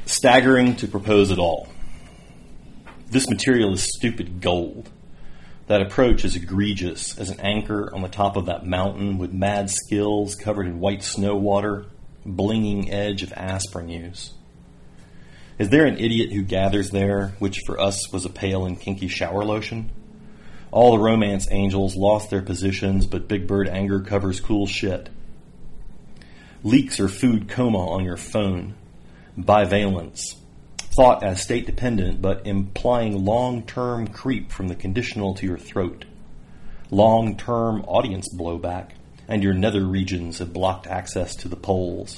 Staggering to propose it all. This material is stupid gold. That approach is egregious as an anchor on the top of that mountain with mad skills covered in white snow water, blinging edge of aspirin use. Is there an idiot who gathers there, which for us was a pale and kinky shower lotion? All the romance angels lost their positions, but Big Bird anger covers cool shit. Leaks or food coma on your phone. Bivalence. Thought as state-dependent, but implying long-term creep from the conditional to your throat. Long-term audience blowback, and your nether regions have blocked access to the polls.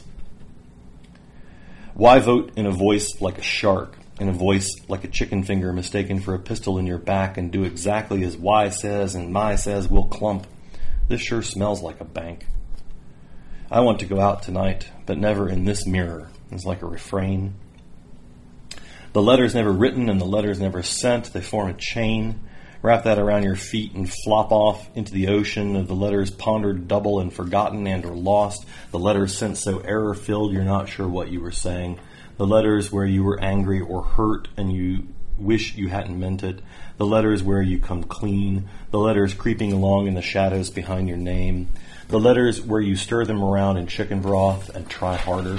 Why vote in a voice like a shark, in a voice like a chicken finger mistaken for a pistol in your back, and do exactly as Y says and my says will clump? This sure smells like a bank. I want to go out tonight, but never in this mirror. It's like a refrain. The letter's never written and the letter's never sent. They form a chain. Wrap that around your feet and flop off into the ocean of the letters pondered double and forgotten and or lost. The letters sent so error-filled you're not sure what you were saying. The letters where you were angry or hurt and you wish you hadn't meant it. The letters where you come clean. The letters creeping along in the shadows behind your name. The letters where you stir them around in chicken broth and try harder.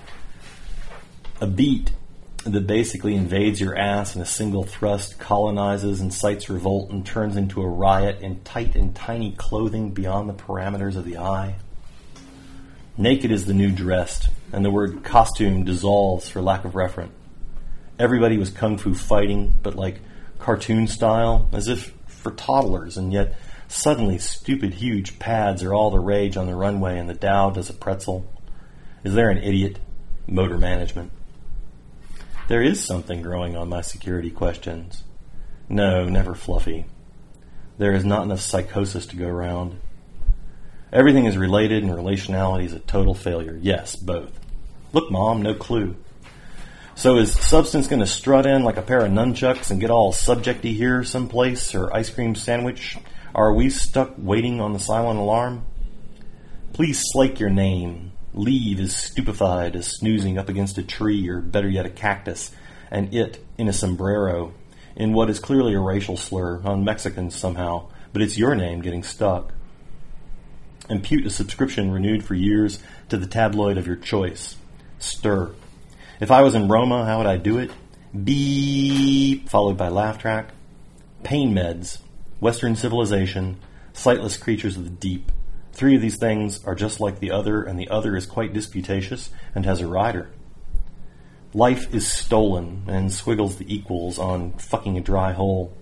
A beat that basically invades your ass in a single thrust, colonizes, incites revolt, and turns into a riot in tight and tiny clothing beyond the parameters of the eye. Naked is the new dressed, and the word costume dissolves for lack of referent. Everybody was kung fu fighting, but like cartoon style, as if for toddlers, and yet suddenly stupid huge pads are all the rage on the runway and the Dow does a pretzel. Is there an idiot? Motor management. There is something growing on my security questions. No, never fluffy. There is not enough psychosis to go around. Everything is related and relationality is a total failure. Yes, both. Look, Mom, no clue. So is substance going to strut in like a pair of nunchucks and get all subjecty here someplace, or ice cream sandwich? Are we stuck waiting on the silent alarm? Please slake your name. Leave is stupefied as snoozing up against a tree, or better yet a cactus, and it in a sombrero, in what is clearly a racial slur, on Mexicans somehow, but it's your name getting stuck. Impute a subscription renewed for years to the tabloid of your choice. Stir. If I was in Roma, how would I do it? Beep, followed by laugh track. Pain meds, Western civilization, sightless creatures of the deep. 3 of these things are just like the other, and the other is quite disputatious and has a rider. Life is stolen and squiggles the equals on fucking a dry hole.